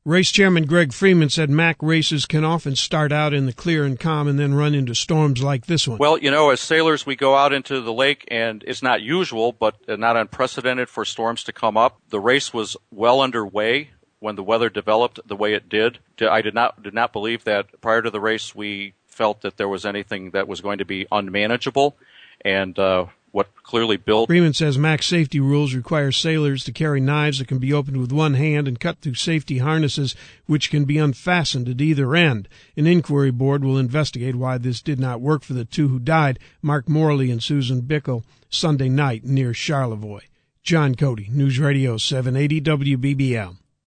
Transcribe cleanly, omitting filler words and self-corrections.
Race chairman Greg Freeman said MAC races can often start out in the clear and calm and then run into storms like this one. Well, as sailors, we go out into the lake, and it's not usual, but not unprecedented for storms to come up. The race was well underway when the weather developed the way it did. I did not believe that prior to the race we felt that there was anything that was going to be unmanageable, and what clearly built. Freeman says MAC safety rules require sailors to carry knives that can be opened with one hand and cut through safety harnesses which can be unfastened at either end. An inquiry board will investigate why this did not work for the two who died, Mark Morley and Susan Bickle, Sunday night near Charlevoix. John Cody, News Radio 780 WBBM.